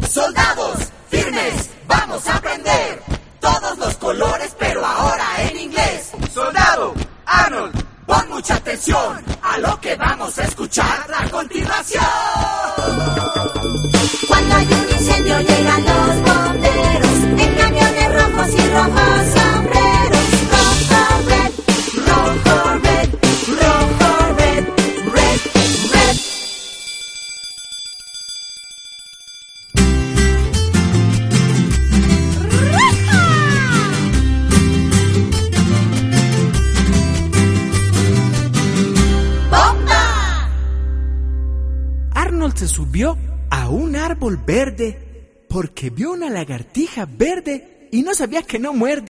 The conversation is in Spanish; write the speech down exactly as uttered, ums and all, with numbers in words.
Soldados, firmes, vamos a aprender todos los colores, pero ahora en inglés. Soldado, Arnold, pon mucha atención a lo que vamos a escuchar a continuación. Cuando hay un incendio llegan los bomberos en camiones rojos y rojos sombreros. Rojo, red, rojo, red, rojo, red, red, red. ¡Bomba! Arnold se subió a un árbol verde porque vio una lagartija verde y no sabía que no muerde.